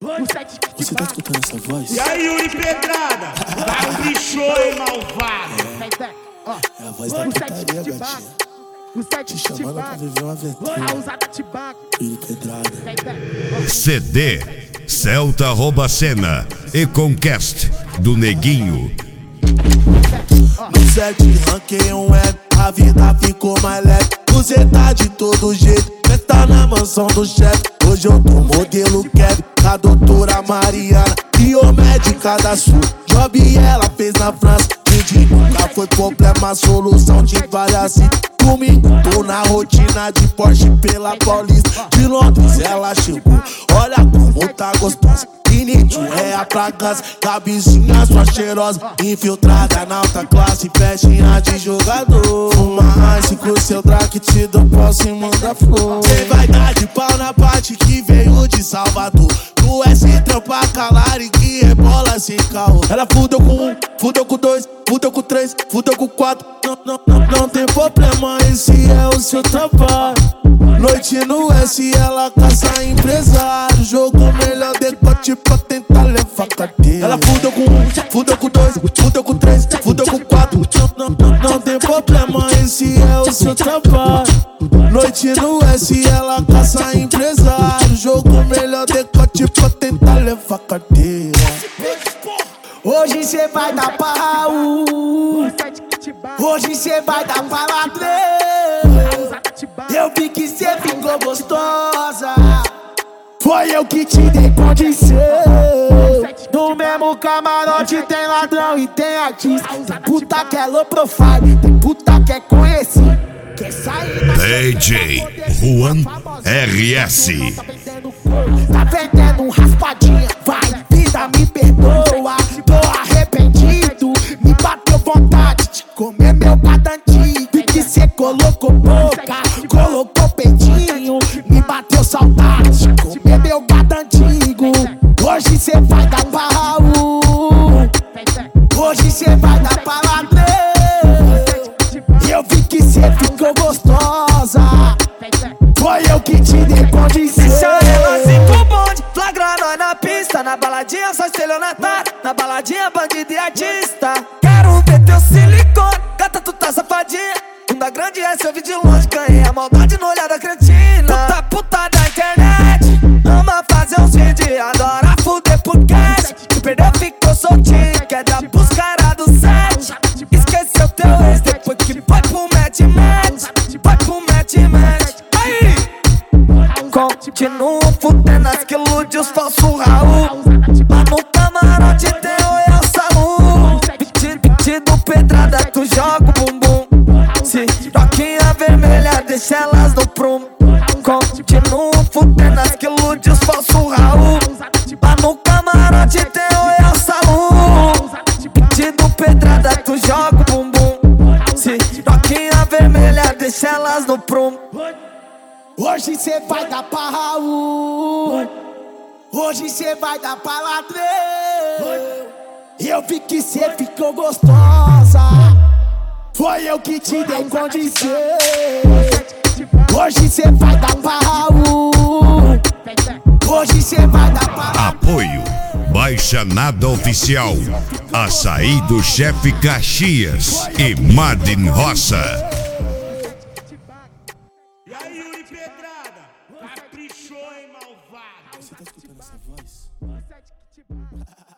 Você tá escutando essa voz? E aí, Yuri Pedrada? Caprichou, malvado. É a voz da putaria, gatinha. Te chamando pra viver uma aventura. Yuri Pedrada. CD Celta rouba cena e Conquest do Neguinho. No 7 ranquei um web, a vida ficou mais leve. Você tá de todo jeito, festa na mansão do chefe. Hoje eu tô modelo Kevin, a doutora Mariana, biomédica da Sul. Job ela fez na França, pedir nunca foi problema, solução de várias. Comigo tô na rotina de Porsche pela Paulista. De Londres ela chegou, olha como tá gostosa. Inítio é a pragança, cabecinha sua cheirosa. Infiltrada na alta classe, festinha de jogador. Fuma ice com seu drag, te dou próximo da flor. Cê vai dar de pau na parte que veio de Salvador. Tu é sem trampa calar e que rebola sem carro. Ela fudeu com um, fudeu com dois, fudeu com três, fudeu com quatro. Não tem problema, esse é o seu trabalho. Noite no S, ela caça empresário. Jogo melhor decote pra tentar levar cadeia. Ela fudeu com um, fudeu com dois, fudeu com três, fudeu com quatro. Não tem problema, esse é o seu trabalho. Noite no S, ela caça empresário. Jogo melhor decote pra tentar levar cadeia. Hoje cê vai dar pra Raul, hoje cê vai dar pra ladrão. Eu vi que cê ficou gostosa, foi eu que te dei condição. No mesmo camarote tem ladrão e tem artista. Tem puta que é low profile, tem puta que é conhecido. Quer sair na DJ Juan RS. Tá vendendo raspadinha, vai, vida me perdoa. Tô arrependido, me bateu vontade de comer meu gado antigo. Vi que cê colocou boca, colocou peitinho. Me bateu saudade de comer meu gado antigo. Hoje cê vai dar pra Raul, hoje cê vai dar pra ladrão. Eu vi que cê ficou gostosa, foi eu que te dei condição. Deixa ela assim com o bonde, flagra nós na pista. Na baladinha só estelionatário, na baladinha bandido e artista. Quero ver teu silicone, gata tu tá safadinha. Bunda grande é seu vídeo de longe, ganhei a maldade no olhar da cretina. Puta da internet, ama fazer uns vídeos, adora fuder por cash. Se perdeu ficou soltinho, quer dar pros caras do set. Esqueceu teu ex depois que foi pro match. Vai pro match. Aí! Continuo fudendo as que ilude os falsos Raul. Lá no camarote tem o El Samu. Pedido pedrada, tu joga o bumbum. Se roquinha vermelha, deixa elas no prumo. Continuo fudendo as que ilude os falsos Raul. Lá no camarote tem o El Samu. Pedido pedrada, tu joga o bumbum. Se roquinha vermelha, deixa elas no prumo. Hoje cê vai dar pra Raul, hoje cê vai dar pra ladrão. Eu vi que cê ficou gostosa, foi eu que te dei condição. Hoje cê vai dar pra Raul, hoje cê vai dar pra ladrão. Apoio Baixa Nada Oficial, Açaí do Chefe Caxias e Madin Roça. E aí, Yuri Pedrada? Caprichou, hein, malvado? Você tá escutando essa voz?